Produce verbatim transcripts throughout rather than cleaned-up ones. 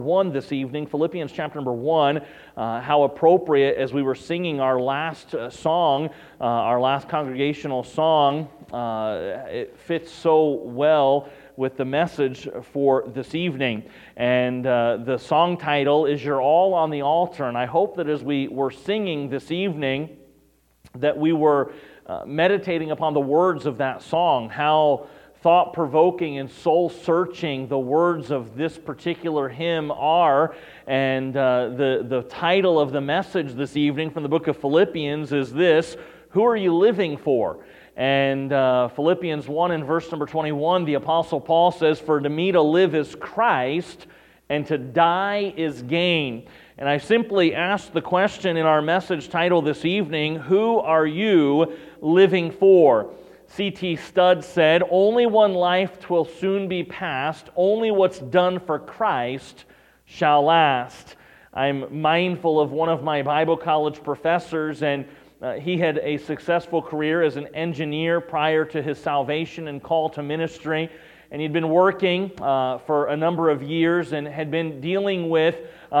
one this evening, Philippians chapter number one. Uh, how appropriate as we were singing our last uh, song, uh, our last congregational song. Uh, it fits so well with the message for this evening. And uh, the song title is You're All on the Altar. And I hope that as we were singing this evening, that we were uh, meditating upon the words of that song, how thought-provoking and soul-searching the words of this particular hymn are. And uh, the, the title of the message this evening from the book of Philippians is this: Who are you living for? And uh, Philippians one and verse number twenty-one, the Apostle Paul says, For to me to live is Christ, and to die is gain. And I simply asked the question in our message title this evening, who are you living for? C T Studd said, only one life twill soon be past, only what's done for Christ shall last. I'm mindful of one of my Bible college professors, and uh, he had a successful career as an engineer prior to his salvation and call to ministry. And he'd been working uh, for a number of years and had been dealing with,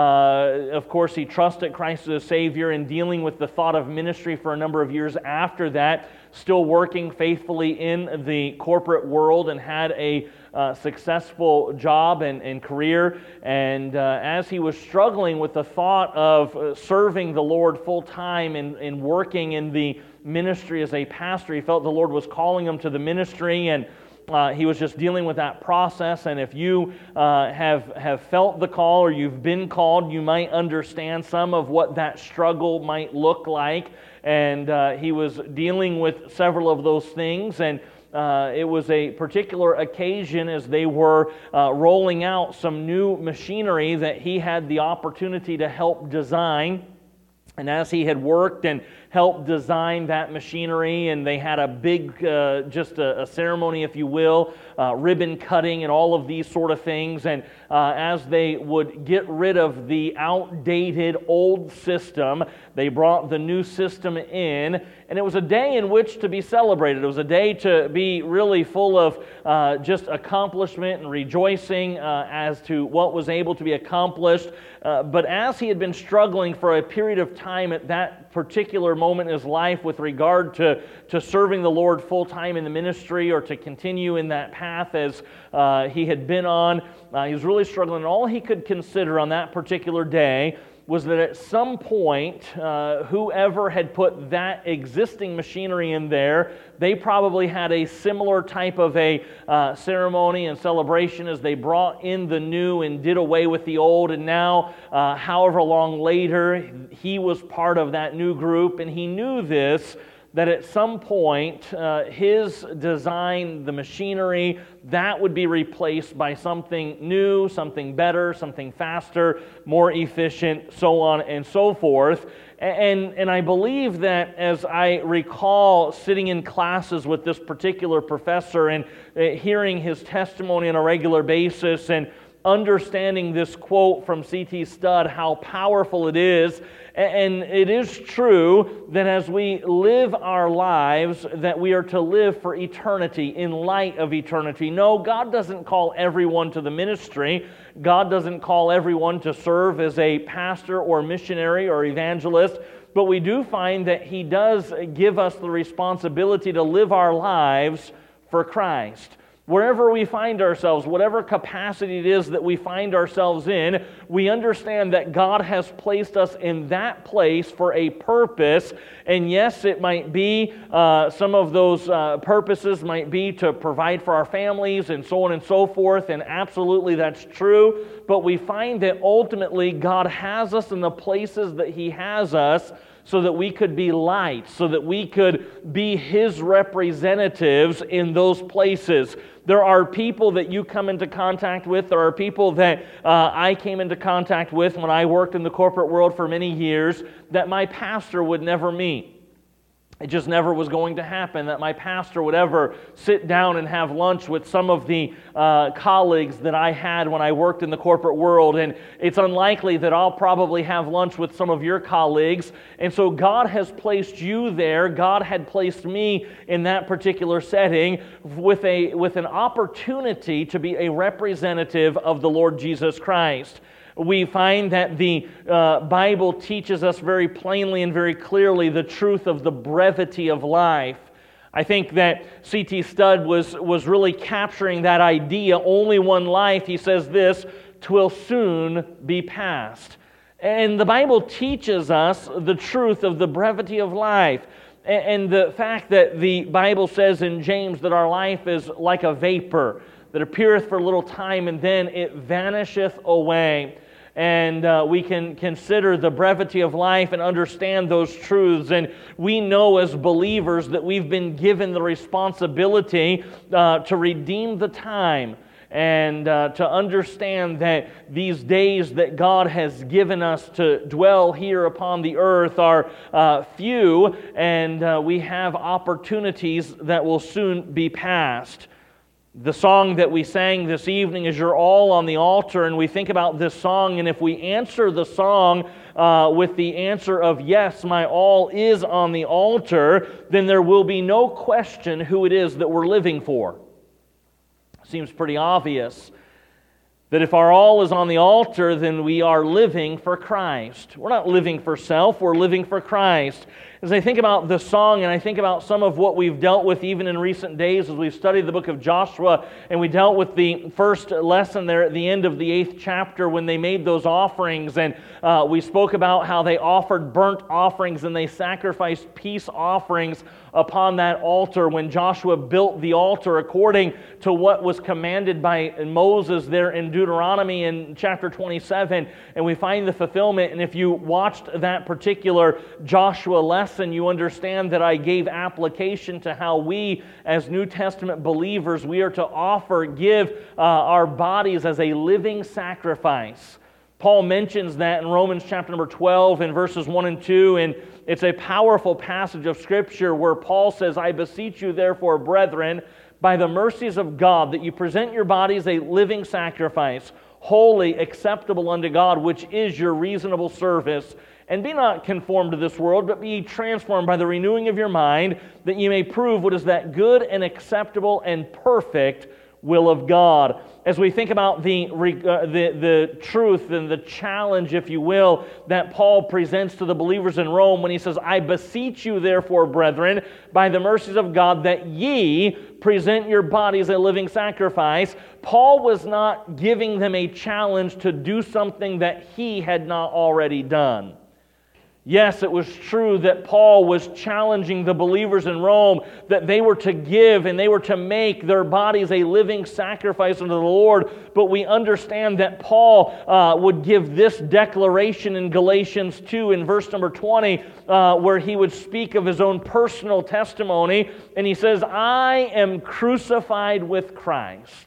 uh, of course, he trusted Christ as a Savior and dealing with the thought of ministry for a number of years after that, still working faithfully in the corporate world and had a uh, successful job and, and career. And uh, as he was struggling with the thought of uh, serving the Lord full-time and, and working in the ministry as a pastor, he felt the Lord was calling him to the ministry, and Uh, he was just dealing with that process. And if you uh, have, have felt the call or you've been called, you might understand some of what that struggle might look like. And uh, he was dealing with several of those things, and uh, it was a particular occasion as they were uh, rolling out some new machinery that he had the opportunity to help design. And as he had worked and helped design that machinery, and they had a big, uh, just a, a ceremony, if you will, uh, ribbon cutting and all of these sort of things. And uh, as they would get rid of the outdated old system, they brought the new system in. And it was a day in which to be celebrated. It was a day to be really full of uh, just accomplishment and rejoicing uh, as to what was able to be accomplished. Uh, but as he had been struggling for a period of time at that particular moment in his life with regard to, to serving the Lord full-time in the ministry or to continue in that path as uh, he had been on, uh, he was really struggling. And all he could consider on that particular day was that at some point, uh, whoever had put that existing machinery in there, they probably had a similar type of a uh, ceremony and celebration as they brought in the new and did away with the old. And now, uh, however long later, he was part of that new group, and he knew this, that at some point, uh, his design, the machinery, that would be replaced by something new, something better, something faster, more efficient, so on and so forth. And, and I believe that as I recall sitting in classes with this particular professor and uh, hearing his testimony on a regular basis and understanding this quote from C T Studd, how powerful it is. And it is true that as we live our lives, that we are to live for eternity, in light of eternity. No, God doesn't call everyone to the ministry. God doesn't call everyone to serve as a pastor or missionary or evangelist. But we do find that He does give us the responsibility to live our lives for Christ. Wherever we find ourselves, whatever capacity it is that we find ourselves in, we understand that God has placed us in that place for a purpose. And yes, it might be, uh, some of those uh, purposes might be to provide for our families and so on and so forth, and absolutely that's true. But we find that ultimately God has us in the places that He has us so that we could be light, so that we could be His representatives in those places. There are people that you come into contact with. There are people that uh, I came into contact with when I worked in the corporate world for many years that my pastor would never meet. It just never was going to happen that my pastor would ever sit down and have lunch with some of the uh, colleagues that I had when I worked in the corporate world. And it's unlikely that I'll probably have lunch with some of your colleagues. And so God has placed you there. God had placed me in that particular setting with a with an opportunity to be a representative of the Lord Jesus Christ. We find that the uh, Bible teaches us very plainly and very clearly the truth of the brevity of life. I think that C T Studd was, was really capturing that idea. Only one life, he says this, "'twill soon be past." And the Bible teaches us the truth of the brevity of life. And the fact that the Bible says in James that our life is like a vapor that appeareth for a little time and then it vanisheth away. And uh, we can consider the brevity of life and understand those truths. And we know as believers that we've been given the responsibility uh, to redeem the time and uh, to understand that these days that God has given us to dwell here upon the earth are uh, few, and uh, we have opportunities that will soon be past. The song that we sang this evening is "You're All on the Altar," and we think about this song, and if we answer the song uh, with the answer of "Yes, my all is on the altar," then there will be no question who it is that we're living for. Seems pretty obvious that if our all is on the altar, then we are living for Christ. We're not living for self, we're living for Christ. As I think about the song and I think about some of what we've dealt with even in recent days as we've studied the book of Joshua, and we dealt with the first lesson there at the end of the eighth chapter when they made those offerings, and uh, we spoke about how they offered burnt offerings and they sacrificed peace offerings upon that altar when Joshua built the altar according to what was commanded by Moses there in Deuteronomy in chapter twenty-seven, and we find the fulfillment. And if you watched that particular Joshua lesson, you understand that I gave application to how we as New Testament believers, we are to offer, give uh, our bodies as a living sacrifice. Paul mentions that in Romans chapter number twelve in verses one and two, and it's a powerful passage of Scripture where Paul says, "I beseech you therefore, brethren, by the mercies of God, that you present your bodies a living sacrifice, holy, acceptable unto God, which is your reasonable service. And be not conformed to this world, but be transformed by the renewing of your mind, that you may prove what is that good and acceptable and perfect will of God." As we think about the, uh, the, the truth and the challenge, if you will, that Paul presents to the believers in Rome when he says, "I beseech you therefore, brethren, by the mercies of God, that ye present your bodies a living sacrifice," Paul was not giving them a challenge to do something that he had not already done. Yes, it was true that Paul was challenging the believers in Rome that they were to give and they were to make their bodies a living sacrifice unto the Lord, but we understand that Paul uh, would give this declaration in Galatians two in verse number twenty, uh, where he would speak of his own personal testimony, and he says, "I am crucified with Christ.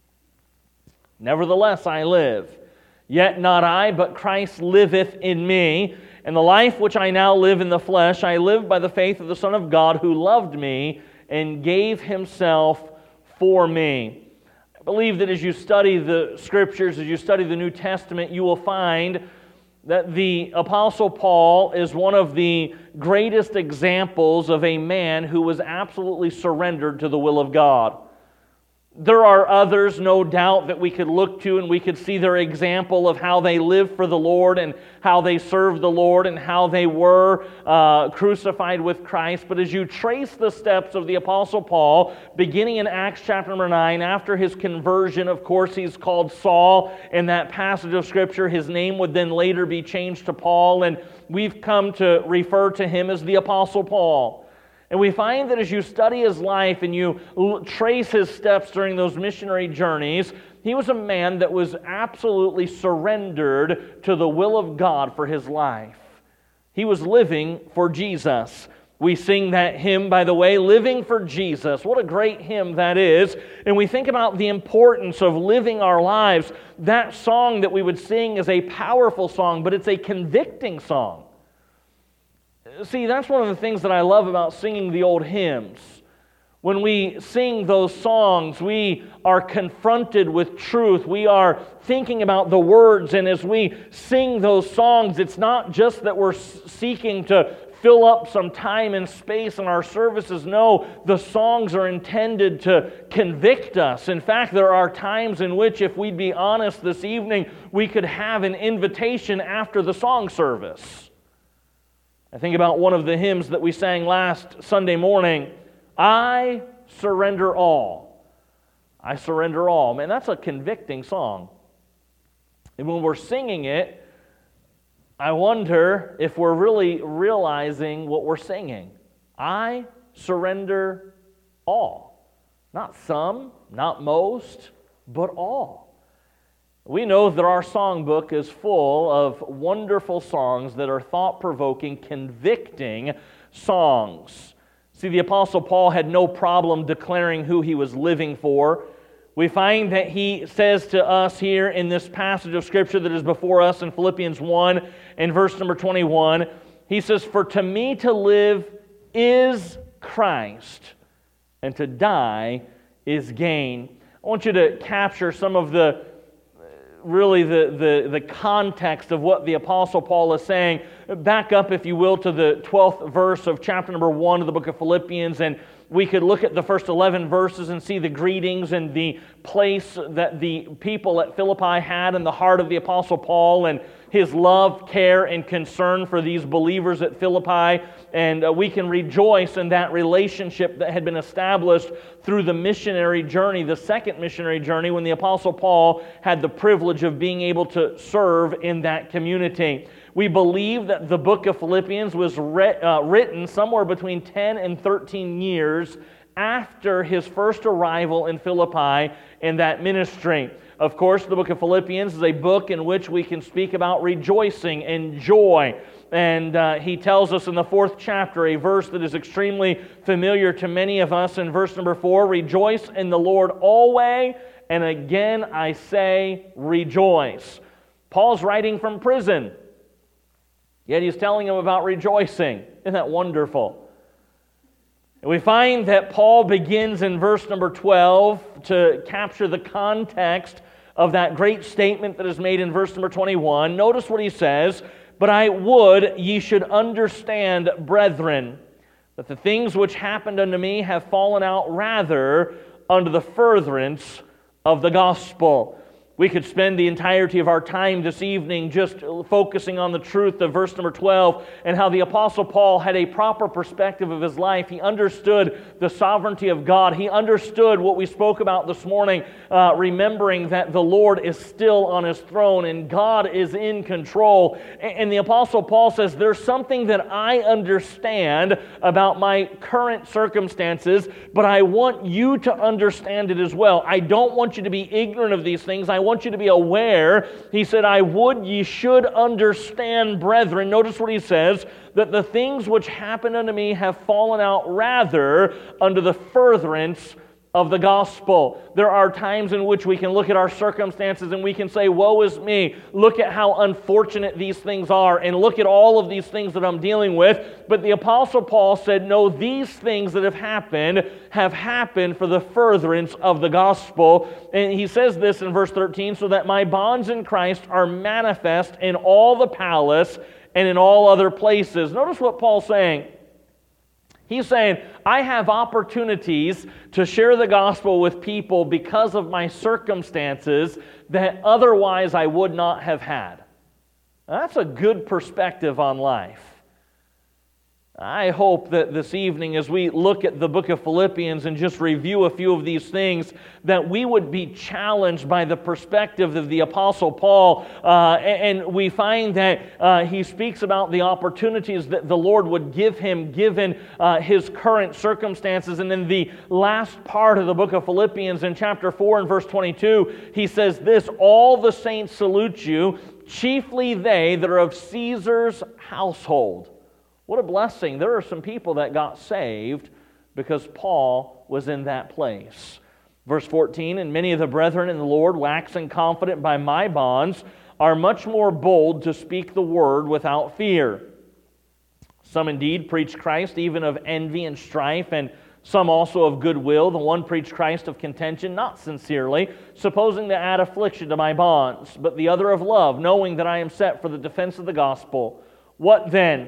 Nevertheless I live. Yet not I, but Christ liveth in me. And the life which I now live in the flesh, I live by the faith of the Son of God, who loved me and gave himself for me." I believe that as you study the Scriptures, as you study the New Testament, you will find that the Apostle Paul is one of the greatest examples of a man who was absolutely surrendered to the will of God. There are others, no doubt, that we could look to and we could see their example of how they lived for the Lord and how they served the Lord and how they were uh, crucified with Christ. But as you trace the steps of the Apostle Paul, beginning in Acts chapter number nine, after his conversion, of course, he's called Saul in that passage of Scripture. His name would then later be changed to Paul, and we've come to refer to him as the Apostle Paul. And we find that as you study his life and you trace his steps during those missionary journeys, he was a man that was absolutely surrendered to the will of God for his life. He was living for Jesus. We sing that hymn, by the way, "Living for Jesus." What a great hymn that is. And we think about the importance of living our lives. That song that we would sing is a powerful song, but it's a convicting song. See, that's one of the things that I love about singing the old hymns. When we sing those songs, we are confronted with truth. We are thinking about the words, and as we sing those songs, it's not just that we're seeking to fill up some time and space in our services. No, the songs are intended to convict us. In fact, there are times in which, if we'd be honest this evening, we could have an invitation after the song service. I think about one of the hymns that we sang last Sunday morning, I surrender all. I surrender all. Man, that's a convicting song. And when we're singing it, I wonder if we're really realizing what we're singing. I surrender all. Not some, not most, but all. We know that our songbook is full of wonderful songs that are thought-provoking, convicting songs. See, the Apostle Paul had no problem declaring who he was living for. We find that he says to us here in this passage of Scripture that is before us in Philippians one, in verse number twenty-one, he says, "For to me to live is Christ, and to die is gain." I want you to capture some of the, really the, the, the context of what the Apostle Paul is saying. Back up, if you will, to the twelfth verse of chapter number one of the book of Philippians, and we could look at the first eleven verses and see the greetings and the place that the people at Philippi had in the heart of the Apostle Paul and his love, care, and concern for these believers at Philippi. And uh, we can rejoice in that relationship that had been established through the missionary journey, the second missionary journey, when the Apostle Paul had the privilege of being able to serve in that community. We believe that the book of Philippians was re- uh, written somewhere between ten and thirteen years after his first arrival in Philippi in that ministry. Of course, the book of Philippians is a book in which we can speak about rejoicing and joy. And uh, he tells us in the fourth chapter, a verse that is extremely familiar to many of us in verse number four, "Rejoice in the Lord always, and again I say rejoice." Paul's writing from prison, yet he's telling them about rejoicing. Isn't that wonderful? And we find that Paul begins in verse number twelve to capture the context of that great statement that is made in verse number twenty-one. Notice what he says, "But I would ye should understand, brethren, that the things which happened unto me have fallen out rather unto the furtherance of the gospel." We could spend the entirety of our time this evening just focusing on the truth of verse number twelve and how the Apostle Paul had a proper perspective of his life. He understood the sovereignty of God. He understood what we spoke about this morning, uh, remembering that the Lord is still on His throne and God is in control. And the Apostle Paul says, there's something that I understand about my current circumstances, but I want you to understand it as well. I don't want you to be ignorant of these things. I want you to be aware. He said, I would ye should understand, brethren. Notice what he says, that the things which happened unto me have fallen out rather unto the furtherance of the gospel. There are times in which we can look at our circumstances and we can say, woe is me. Look at how unfortunate these things are, and look at all of these things that I'm dealing with. But the Apostle Paul said, no, these things that have happened have happened for the furtherance of the gospel. And he says this in verse thirteen, so that my bonds in Christ are manifest in all the palace and in all other places. Notice what Paul's saying. He's saying, I have opportunities to share the gospel with people because of my circumstances that otherwise I would not have had. Now, that's a good perspective on life. I hope that this evening, as we look at the book of Philippians and just review a few of these things, that we would be challenged by the perspective of the Apostle Paul. Uh, and we find that uh, he speaks about the opportunities that the Lord would give him given uh, his current circumstances. And in the last part of the book of Philippians, in chapter four and verse twenty-two, he says this, all the saints salute you, chiefly they that are of Caesar's household. What a blessing. There are some people that got saved because Paul was in that place. Verse fourteen, and many of the brethren in the Lord, waxing confident by my bonds, are much more bold to speak the word without fear. Some indeed preach Christ even of envy and strife, and some also of goodwill. The one preached Christ of contention, not sincerely, supposing to add affliction to my bonds, but the other of love, knowing that I am set for the defense of the gospel. What then?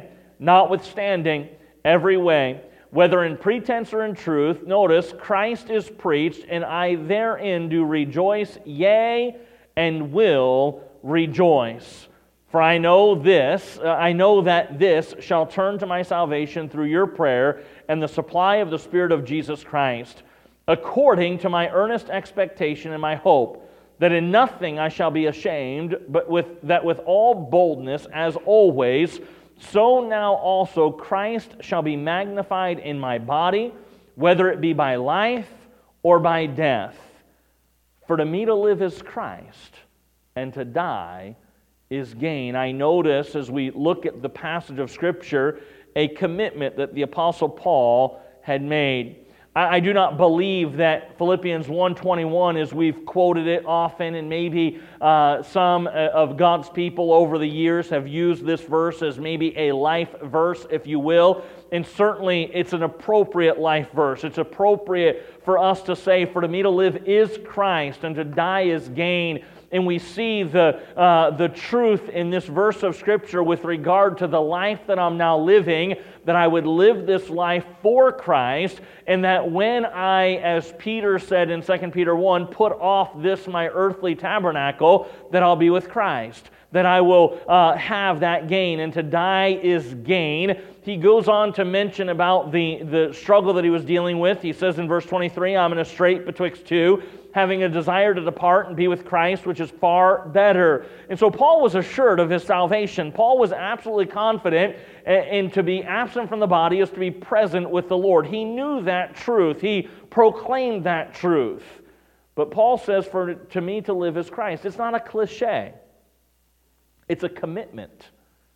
Notwithstanding, every way, whether in pretense or in truth, notice, Christ is preached, and I therein do rejoice, yea, and will rejoice. For I know this, uh, I know that this shall turn to my salvation through your prayer and the supply of the Spirit of Jesus Christ, according to my earnest expectation and my hope, that in nothing I shall be ashamed, but with that with all boldness, as always, so now also Christ shall be magnified in my body, whether it be by life or by death. For to me to live is Christ, and to die is gain. I notice as we look at the passage of Scripture, a commitment that the Apostle Paul had made. I, I do not believe that Philippians one twenty-one, as we've quoted it often, and maybe uh, some of God's people over the years have used this verse as maybe a life verse, if you will. And certainly it's an appropriate life verse. It's appropriate for us to say, for to me to live is Christ, and to die is gain. And we see the, uh, the truth in this verse of Scripture with regard to the life that I'm now living, that I would live this life for Christ, and that when I, as Peter said in Second Peter one, put off this my earthly tabernacle, that I'll be with Christ, that I will uh, have that gain, and to die is gain. He goes on to mention about the, the struggle that he was dealing with. He says in verse twenty-three, I'm in a strait betwixt two, having a desire to depart and be with Christ, which is far better. And so Paul was assured of his salvation. Paul was absolutely confident, and to be absent from the body is to be present with the Lord. He knew that truth. He proclaimed that truth. But Paul says, for to me to live is Christ. It's not a cliche. It's a commitment.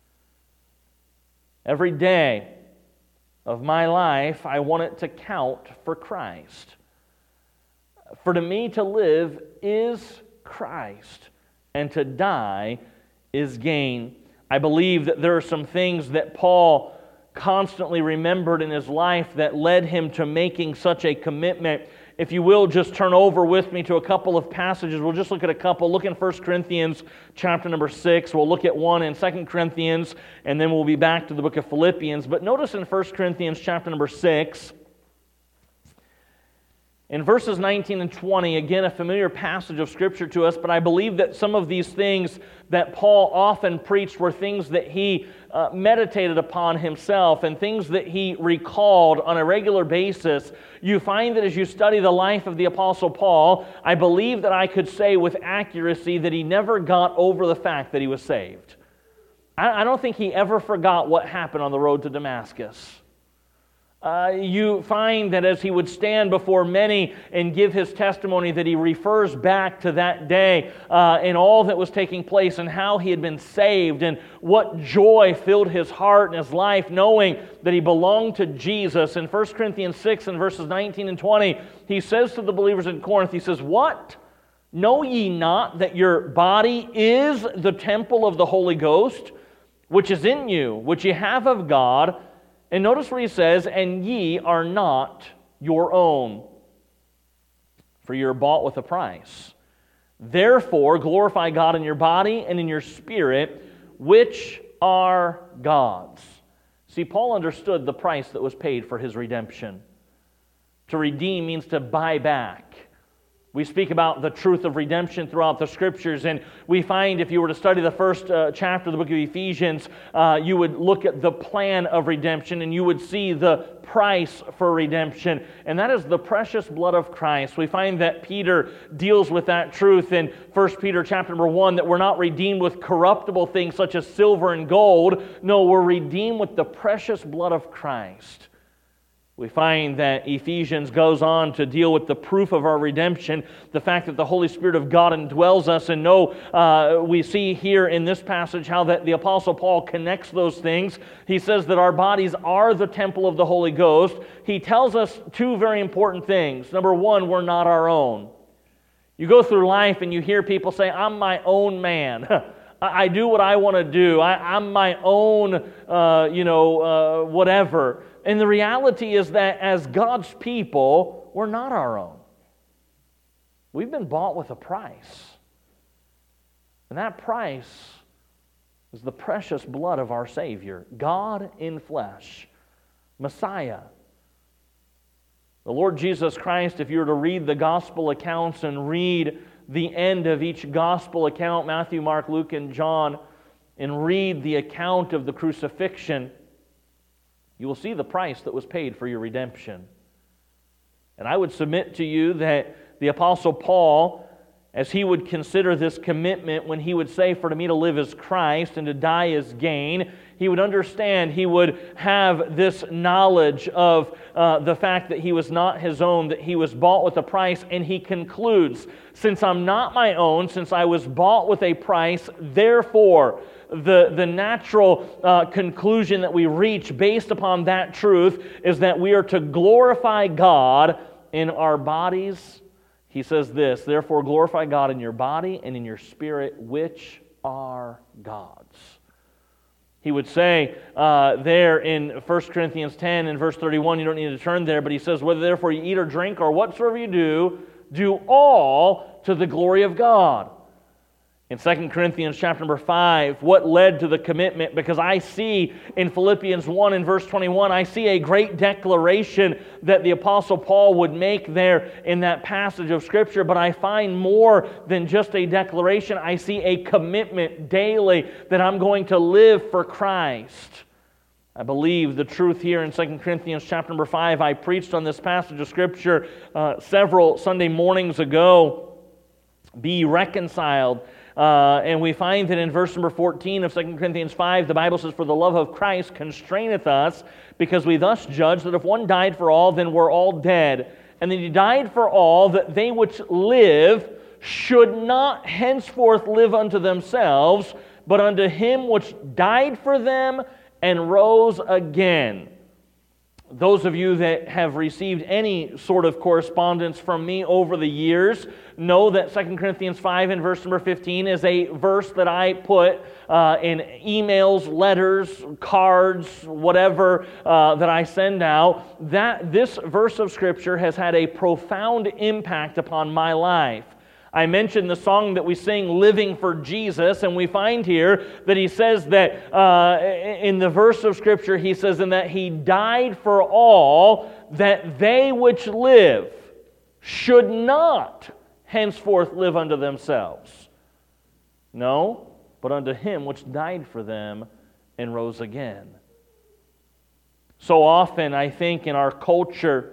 Every day of my life, I want it to count for Christ. For to me to live is Christ, and to die is gain. I believe that there are some things that Paul constantly remembered in his life that led him to making such a commitment. If you will, just turn over with me to a couple of passages. We'll just look at a couple. Look in First Corinthians chapter number six. We'll look at one in Second Corinthians, and then we'll be back to the book of Philippians. But notice in First Corinthians chapter number six, in verses nineteen and twenty, again, a familiar passage of Scripture to us, but I believe that some of these things that Paul often preached were things that he uh, meditated upon himself and things that he recalled on a regular basis. You find that as you study the life of the Apostle Paul, I believe that I could say with accuracy that he never got over the fact that he was saved. I, I don't think he ever forgot what happened on the road to Damascus. Uh, you find that as he would stand before many and give his testimony, that he refers back to that day uh, and all that was taking place and how he had been saved and what joy filled his heart and his life knowing that he belonged to Jesus. In First Corinthians six and verses nineteen and twenty, he says to the believers in Corinth, he says, "What? Know ye not that your body is the temple of the Holy Ghost, which is in you, which ye have of God?" And notice what he says, "And ye are not your own, for you are bought with a price. Therefore glorify God in your body and in your spirit, which are God's." See, Paul understood the price that was paid for his redemption. To redeem means to buy back. We speak about the truth of redemption throughout the Scriptures, and we find if you were to study the first uh, chapter of the book of Ephesians, uh, you would look at the plan of redemption, and you would see the price for redemption, and that is the precious blood of Christ. We find that Peter deals with that truth in First Peter chapter number one, that we're not redeemed with corruptible things such as silver and gold. No, we're redeemed with the precious blood of Christ. We find that Ephesians goes on to deal with the proof of our redemption, the fact that the Holy Spirit of God indwells us. And no, uh, we see here in this passage how that the Apostle Paul connects those things. He says that our bodies are the temple of the Holy Ghost. He tells us two very important things. Number one, we're not our own. You go through life and you hear people say, "I'm my own man." I do what I want to do. I, I'm my own, uh, you know, uh, whatever. And the reality is that as God's people, we're not our own. We've been bought with a price. And that price is the precious blood of our Savior, God in flesh, Messiah. The Lord Jesus Christ, if you were to read the gospel accounts and read the end of each gospel account, Matthew, Mark, Luke, and John, and read the account of the crucifixion, you will see the price that was paid for your redemption. And I would submit to you that the Apostle Paul, as he would consider this commitment, when he would say, for to me to live is Christ and to die is gain, he would understand, he would have this knowledge of uh, the fact that he was not his own, that he was bought with a price, and he concludes, since I'm not my own, since I was bought with a price, therefore, the, the natural uh, conclusion that we reach based upon that truth is that we are to glorify God in our bodies. He says this, therefore glorify God in your body and in your spirit, which are God's. He would say uh, there in First Corinthians ten and verse thirty-one, you don't need to turn there, but he says, whether therefore you eat or drink or whatsoever you do, do all to the glory of God. In Second Corinthians chapter number five, what led to the commitment? Because I see in Philippians one and verse twenty-one, I see a great declaration that the Apostle Paul would make there in that passage of Scripture, but I find more than just a declaration. I see a commitment daily that I'm going to live for Christ. I believe the truth here in Second Corinthians chapter number five. I preached on this passage of Scripture uh, several Sunday mornings ago. Be reconciled. Uh, and we find that in verse number fourteen of Second Corinthians five, the Bible says, for the love of Christ constraineth us, because we thus judge that if one died for all, then we're all dead. And that he died for all, that they which live should not henceforth live unto themselves, but unto him which died for them and rose again. Those of you that have received any sort of correspondence from me over the years know that Second Corinthians five and verse number fifteen is a verse that I put uh, in emails, letters, cards, whatever uh, that I send out. That this verse of Scripture has had a profound impact upon my life. I mentioned the song that we sing, Living for Jesus, and we find here that he says that uh, in the verse of Scripture, he says, in that he died for all, that they which live should not henceforth live unto themselves. No, but unto him which died for them and rose again. So often, I think, in our culture,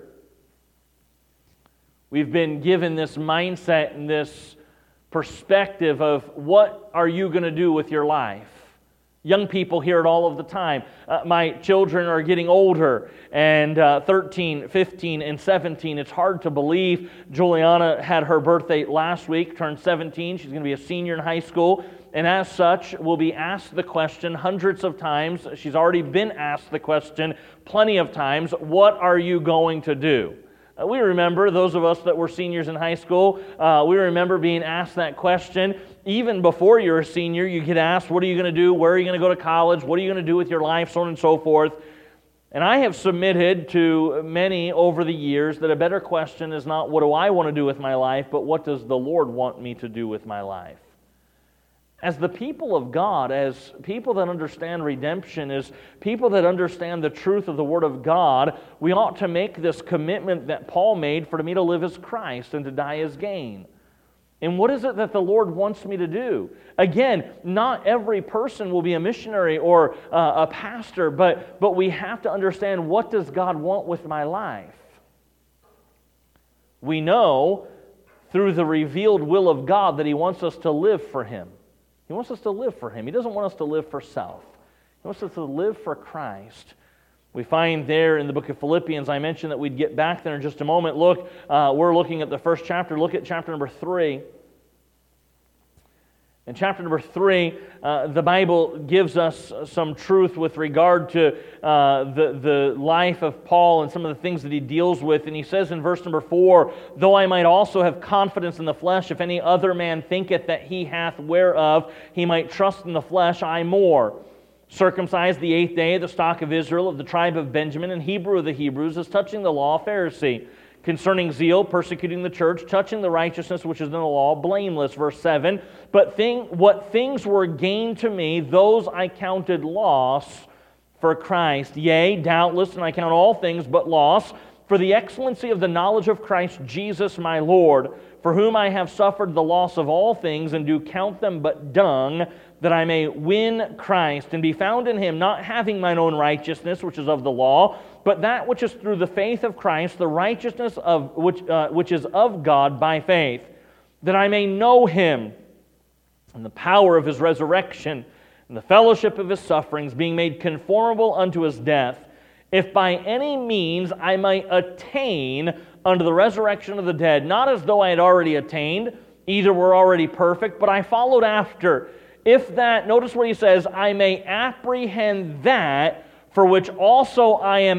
we've been given this mindset and this perspective of what are you going to do with your life? Young people hear it all of the time. Uh, my children are getting older, and uh, thirteen, fifteen, and seventeen. It's hard to believe. Juliana had her birthday last week, turned seventeen. She's going to be a senior in high school, and as such, will be asked the question hundreds of times. She's already been asked the question plenty of times, what are you going to do? Uh, we remember, those of us that were seniors in high school, uh, we remember being asked that question. Even before you're a senior, you get asked, what are you going to do? Where are you going to go to college? What are you going to do with your life? So on and so forth. And I have submitted to many over the years that a better question is not, what do I want to do with my life, but what does the Lord want me to do with my life? As the people of God, as people that understand redemption, as people that understand the truth of the Word of God, we ought to make this commitment that Paul made, for to me to live as Christ and to die as gain. And what is it that the Lord wants me to do? Again, not every person will be a missionary or uh, a pastor, but, but we have to understand, what does God want with my life? We know through the revealed will of God that He wants us to live for Him. He wants us to live for Him. He doesn't want us to live for self. He wants us to live for Christ. We find there in the book of Philippians, I mentioned that we'd get back there in just a moment. Look, uh, we're looking at the first chapter. Look at chapter number three. In chapter number three, uh, the Bible gives us some truth with regard to uh, the, the life of Paul and some of the things that he deals with. And he says in verse number four, though I might also have confidence in the flesh, if any other man thinketh that he hath whereof he might trust in the flesh, I more. Circumcised the eighth day, the stock of Israel, of the tribe of Benjamin, and Hebrew of the Hebrews, as touching the law, Pharisee. Concerning zeal, persecuting the church, touching the righteousness which is in the law, blameless. Verse seven, but thing, what things were gained to me, those I counted loss for Christ. Yea, doubtless, and I count all things but loss, for the excellency of the knowledge of Christ Jesus my Lord, for whom I have suffered the loss of all things, and do count them but dung, that I may win Christ, and be found in Him, not having mine own righteousness, which is of the law, but that which is through the faith of Christ, the righteousness of which, uh, which is of God by faith, that I may know Him, and the power of His resurrection, and the fellowship of His sufferings, being made conformable unto His death, if by any means I might attain unto the resurrection of the dead, not as though I had already attained, either were already perfect, but I followed after, if that, notice what he says, I may apprehend that for which also I am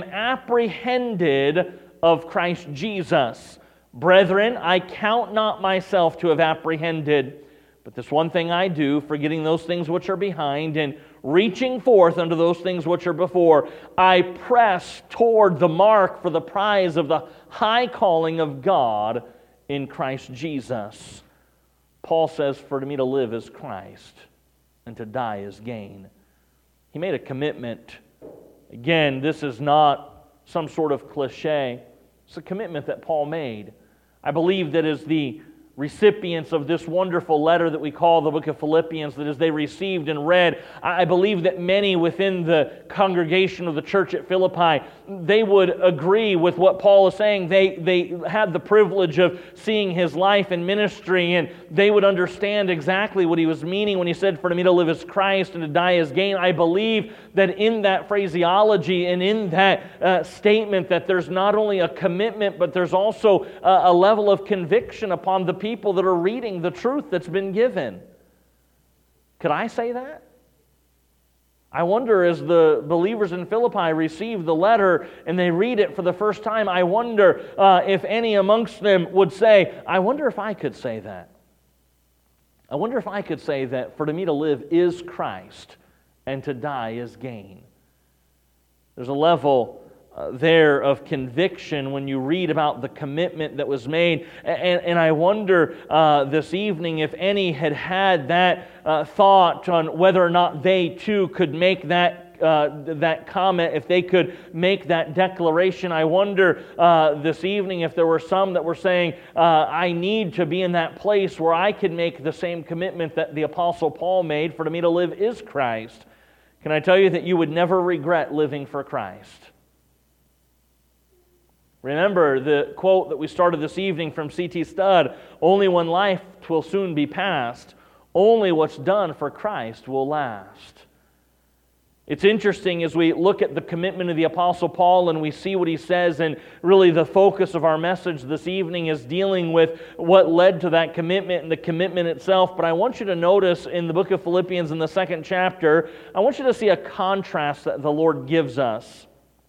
apprehended of Christ Jesus. Brethren, I count not myself to have apprehended, but this one thing I do, forgetting those things which are behind, and reaching forth unto those things which are before, I press toward the mark for the prize of the high calling of God in Christ Jesus. Paul says, for to me to live is Christ, and to die is gain. He made a commitment. Again, this is not some sort of cliche. It's a commitment that Paul made. I believe that as the recipients of this wonderful letter that we call the book of Philippians, that as they received and read, I believe that many within the congregation of the church at Philippi, they would agree with what Paul is saying. They, they had the privilege of seeing his life and ministry, and they would understand exactly what he was meaning when he said, for to me to live is Christ and to die is gain. I believe that in that phraseology and in that uh, statement that there's not only a commitment, but there's also a, a level of conviction upon the people that are reading the truth that's been given. Could I say that? I wonder, as the believers in Philippi receive the letter and they read it for the first time, I wonder uh, if any amongst them would say, I wonder if I could say that. I wonder if I could say that for to me to live is Christ and to die is gain. There's a level Uh, there of conviction when you read about the commitment that was made. And, and I wonder uh, this evening if any had had that uh, thought on whether or not they too could make that uh, that comment, if they could make that declaration. I wonder uh, this evening if there were some that were saying, uh, I need to be in that place where I can make the same commitment that the Apostle Paul made, for to me to live is Christ. Can I tell you that you would never regret living for Christ? Remember the quote that we started this evening from C T Studd, only one life will soon be past, only what's done for Christ will last. It's interesting as we look at the commitment of the Apostle Paul and we see what he says, and really the focus of our message this evening is dealing with what led to that commitment and the commitment itself. But I want you to notice in the book of Philippians in the second chapter, I want you to see a contrast that the Lord gives us.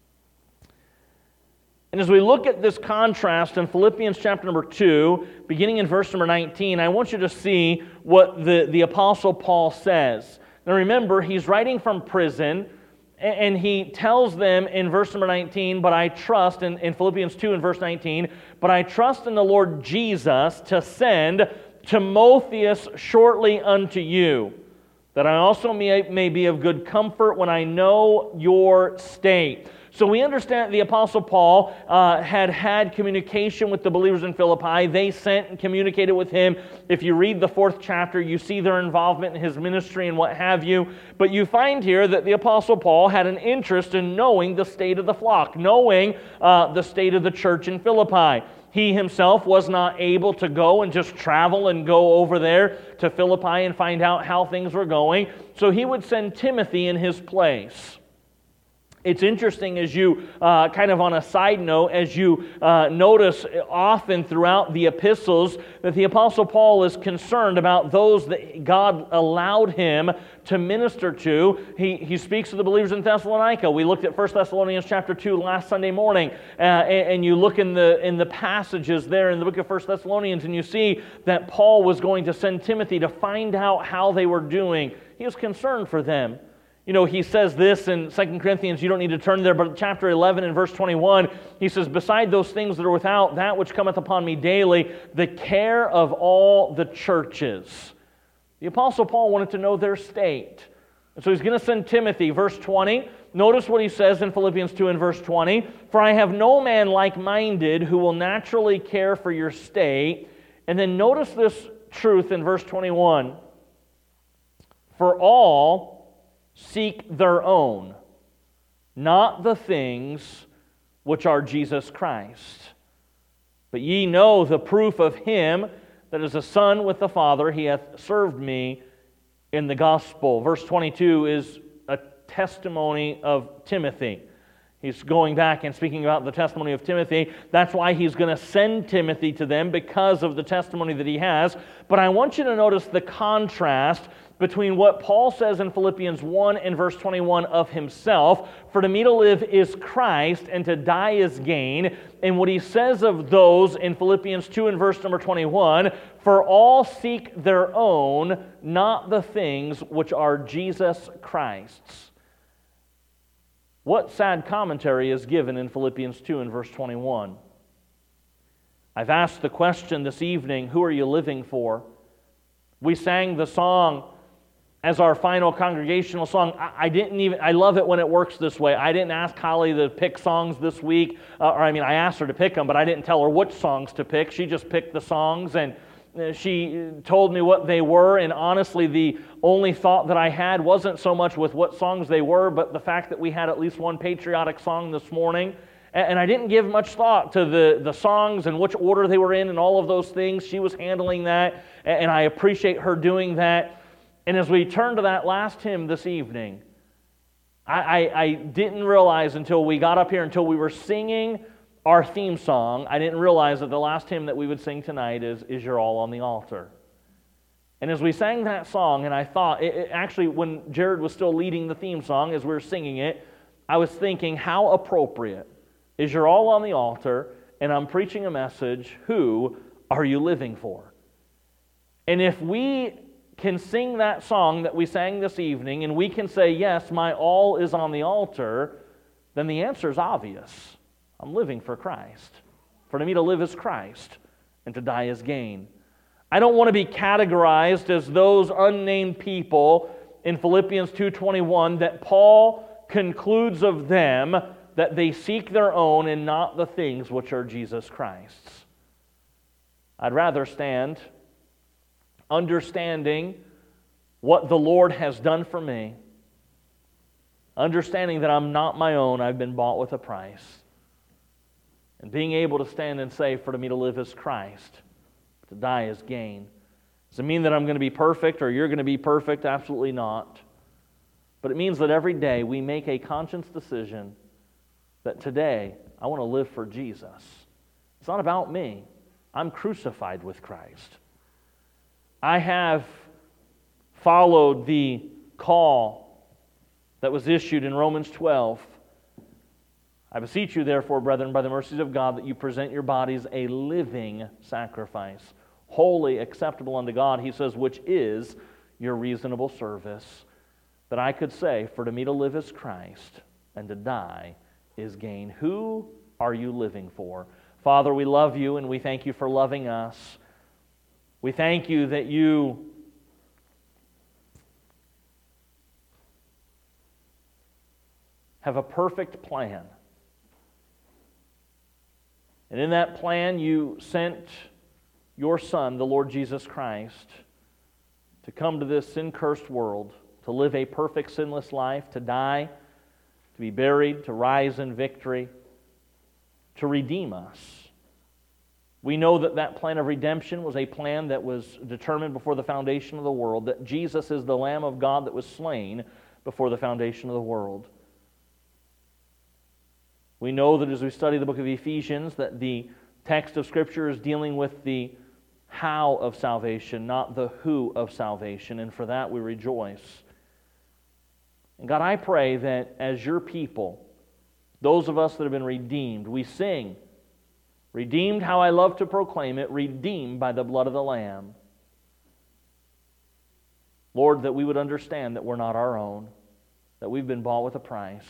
And as we look at this contrast in Philippians chapter number two, beginning in verse number nineteen, I want you to see what the, the Apostle Paul says. Now remember, he's writing from prison, and he tells them in verse number nineteen, but I trust, in, in Philippians two and verse nineteen, but I trust in the Lord Jesus to send Timotheus shortly unto you, that I also may, may be of good comfort when I know your state. So we understand that the Apostle Paul uh, had had communication with the believers in Philippi. They sent and communicated with him. If you read the fourth chapter, you see their involvement in his ministry and what have you. But you find here that the Apostle Paul had an interest in knowing the state of the flock, knowing uh, the state of the church in Philippi. He himself was not able to go and just travel and go over there to Philippi and find out how things were going. So he would send Timothy in his place. It's interesting as you, uh, kind of on a side note, as you uh, notice often throughout the epistles that the Apostle Paul is concerned about those that God allowed him to minister to. He, he speaks to the believers in Thessalonica. We looked at First Thessalonians chapter two last Sunday morning, uh, and, and you look in the, in the passages there in the book of First Thessalonians, and you see that Paul was going to send Timothy to find out how they were doing. He was concerned for them. You know, he says this in Second Corinthians, you don't need to turn there, but chapter eleven and verse twenty-one, he says, beside those things that are without, that which cometh upon me daily, the care of all the churches. The Apostle Paul wanted to know their state. And so he's going to send Timothy, verse twenty. Notice what he says in Philippians two and verse twenty. For I have no man like-minded who will naturally care for your state. And then notice this truth in verse twenty-one. For all seek their own, not the things which are Jesus Christ. But ye know the proof of him that is a son with the Father, he hath served me in the gospel. Verse twenty-two is a testimony of Timothy. He's going back and speaking about the testimony of Timothy. That's why he's going to send Timothy to them, because of the testimony that he has. But I want you to notice the contrast between what Paul says in Philippians one and verse twenty-one of himself, for to me to live is Christ, and to die is gain, and what he says of those in Philippians two and verse number twenty-one, for all seek their own, not the things which are Jesus Christ's. What sad commentary is given in Philippians two and verse twenty-one? I've asked the question this evening, who are you living for? We sang the song as our final congregational song. I, I didn't even, I love it when it works this way. I didn't ask Holly to pick songs this week, uh, or I mean, I asked her to pick them, but I didn't tell her which songs to pick. She just picked the songs, and she told me what they were, and honestly, the only thought that I had wasn't so much with what songs they were, but the fact that we had at least one patriotic song this morning. And I didn't give much thought to the, the songs and which order they were in and all of those things. She was handling that, and I appreciate her doing that. And as we turn to that last hymn this evening, I, I, I didn't realize until we got up here, until we were singing our theme song, I didn't realize that the last hymn that we would sing tonight is, is You're All on the Altar. And as we sang that song, and I thought, it, it, actually when Jared was still leading the theme song, as we were singing it, I was thinking how appropriate is You're All on the Altar, and I'm preaching a message, who are you living for? And if we can sing that song that we sang this evening, and we can say, yes, my all is on the altar, then the answer is obvious. I'm living for Christ. For me to live is Christ, and to die is gain. I don't want to be categorized as those unnamed people in Philippians two twenty-one that Paul concludes of them that they seek their own and not the things which are Jesus Christ's. I'd rather stand understanding what the Lord has done for me, understanding that I'm not my own, I've been bought with a price, and being able to stand and say, for to me to live is Christ, to die is gain. Does it mean that I'm going to be perfect or you're going to be perfect? Absolutely not. But it means that every day we make a conscious decision that today I want to live for Jesus. It's not about me. I'm crucified with Christ. I have followed the call that was issued in Romans twelve. I beseech you, therefore, brethren, by the mercies of God, that you present your bodies a living sacrifice, wholly acceptable unto God, he says, which is your reasonable service. That I could say, for to me to live is Christ, and to die is gain. Who are you living for? Father, we love you, and we thank you for loving us. We thank you that you have a perfect plan. And in that plan, you sent your Son, the Lord Jesus Christ, to come to this sin-cursed world, to live a perfect, sinless life, to die, to be buried, to rise in victory, to redeem us. We know that that plan of redemption was a plan that was determined before the foundation of the world, that Jesus is the Lamb of God that was slain before the foundation of the world. We know that as we study the book of Ephesians, that the text of Scripture is dealing with the how of salvation, not the who of salvation, and for that we rejoice. And God, I pray that as your people, those of us that have been redeemed, we sing, redeemed how I love to proclaim it, redeemed by the blood of the Lamb. Lord, that we would understand that we're not our own. that we've been bought with a price.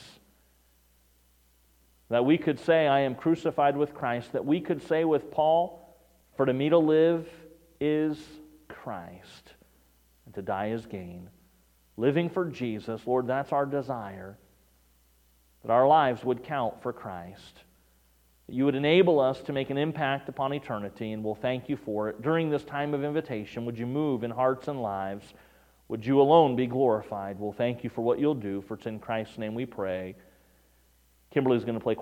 That we could say, I am crucified with Christ. That we could say with Paul, for to me to live is Christ, and to die is gain. Living for Jesus, Lord, that's our desire. That our lives would count for Christ. That you would enable us to make an impact upon eternity, and we'll thank you for it. During this time of invitation, would you move in hearts and lives? Would you alone be glorified? We'll thank you for what you'll do, for it's in Christ's name we pray. Kimberly's going to play